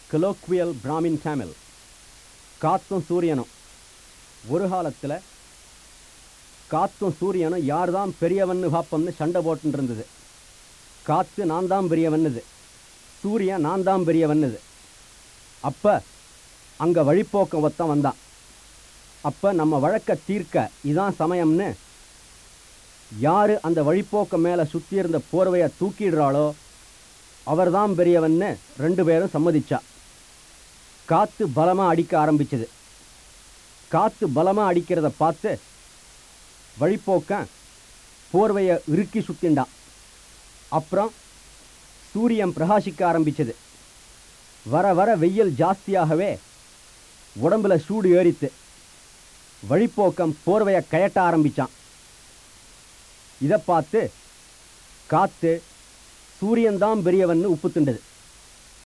colloquial Brahmin Tamil. காத்தும் சூரியனும். ஒரு காலத்தில் காத்தும் சூரியனும் யார் தான் பெரியவன்னு பார்ப்போம்னு சண்டை போட்டு இருந்தது. காற்று நான் தான் பெரியவன்னுது, சூரியன் நான் தான் பெரியவன்னுது. அப்போ அங்கே வழிப்போக்கம் ஒருத்தன் வந்தான். அப்போ நம்ம வழக்கை தீர்க்க இதான் சமயம்னு யார் அந்த வழிப்போக்கம் மேலே சுற்றி இருந்த போர்வையை தூக்கிடுறாளோ அவர் தான் பெரியவன்னு ரெண்டு பேரும் சம்மதிச்சா. காற்று பலமாக அடிக்க ஆரம்பிச்சது. காற்று பலமாக அடிக்கிறத பார்த்து வழிப்போக்கன் போர்வையை இறுக்கி சுத்திண்டான். அப்புறம் சூரியன் பிரகாசிக்க ஆரம்பிச்சது. வர வர வெயில் ஜாஸ்தியாகவே உடம்புல சூடு ஏறித்து. வழிப்போக்கம் போர்வையை கயட்ட ஆரம்பித்தான். இதை பார்த்து காற்று சூரியன்தான் பெரியவன்னு உப்பு திண்டது.